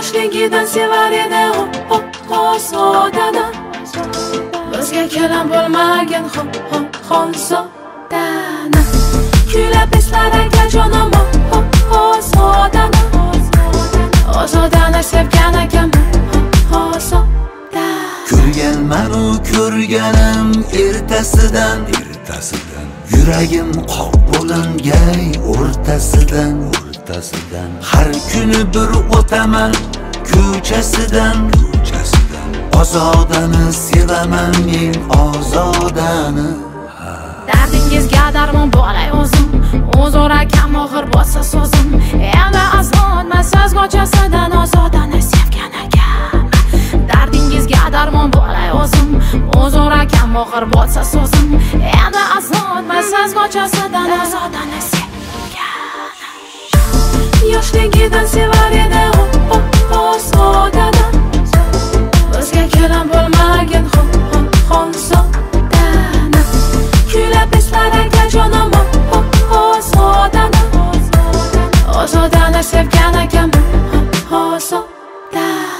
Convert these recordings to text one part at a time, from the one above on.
Yoshligidan sevar edi ozodani. Bizga kelam bo'lmagan xonzodani. Kuylab eslar aka jonim ozodani. Ozodani sevgan akam ozodani. Ko'rganman u ko'rganim ertasidan yuragim qoq bo'lingay o'rtasidan har kuni bir o'taman ko'chasidan ozodani sevaman men ozodani. Dardingizga darmon bo'lay o'zim, o'zor akam oxir bo'lsa so'zim. Endi azonman so'z go'chasidan ozodani sevgan akam. Dardingizga darmon bo'lay o'zim, o'zor akam oxir bo'lsa so'zim. Endi azonman so'z go'chasidan ozodani sevgan. Yoshligidan sevar edi ozodani. Bizga kelam bo'lmagan xonzodani. Kuylab eslar aka jonim ozodani. Ozodani sevgan akam ozodani.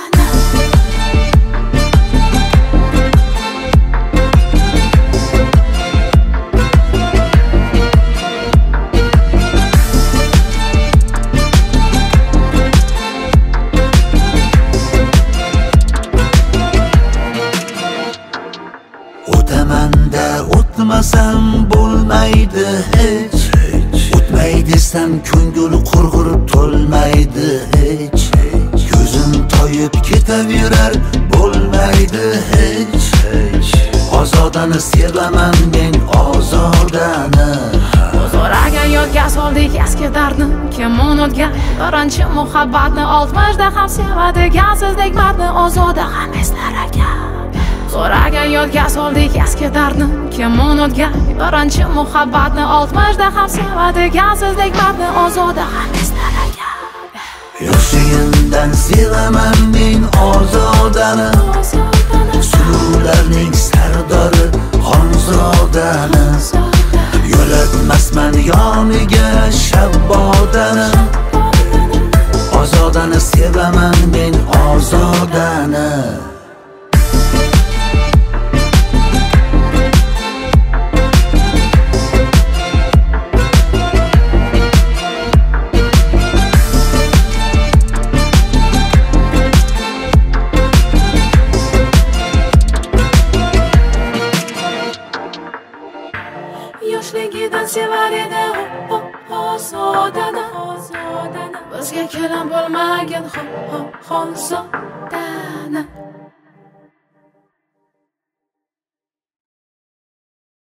O'tamanda o'tmasam bo'lmaydi hech. O'tmay desam ko'ngil qurg'urib to'lmaydi hech. Ko'zim toyib ketaverar bo'lmaydi hech. Ozodani sevaman men ozodani. O'zoraga yodga soldik eski dardni. Kim unutgan birinchi muhabbatni 60 da ham sevadi sizdek mardni. Ozoda ham eslar aka. Zo'raga yodga soldik eski dardni. Kim unutgan birinchi muhabbatni 60 da ham sevadi sizdek mardni. Ozoda ham eslar aka. Yoshligimdan sevaman men ozodani. Suvlarning sardori xonzodani. Yo'latmasman yoniga shabbodani. Ozodani sevaman men ozodani. Yoshligidan sevar edi ozodani. Bizga kelam bo'lmagan xonzodani.